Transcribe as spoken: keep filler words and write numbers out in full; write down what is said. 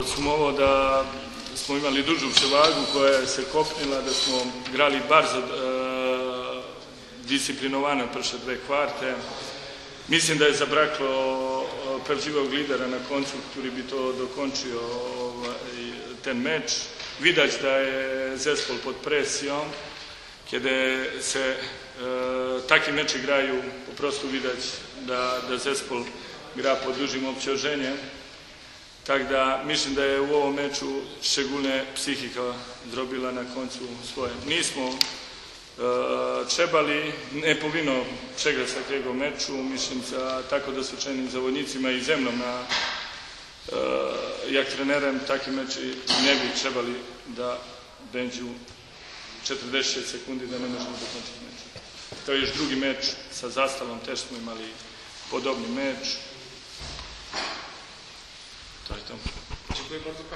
Smo ovo da smo imali dužu převagu koja se kopnila, da smo igrali bardzo e, disciplinovano prve dve kvarte. Mislim da je zabraklo pravdživog lidera na koncu, który bi to dokončio ovaj, ten meč. Vidać da je zespol pod presijom, kiedy se e, taki meč igraju, po prostu widać da, da zespol gra pod dužim obciąženjem. Tak da mislim da je u ovom meču szczególnie psihika zrobila na koncu svoje. Nismo e, trebali, ne powinno przegrać takiego meczu, mislim za tako doświadczenim zawodnicima i ze mną na, e, jak trenerem, taki meči ne bi trebali da będą četrdeset sekundi da ne možemo dokončiti meč. To je još drugi meč sa Zastavom, też smo imali podobni meč. To je to. Dziękuję bardzo.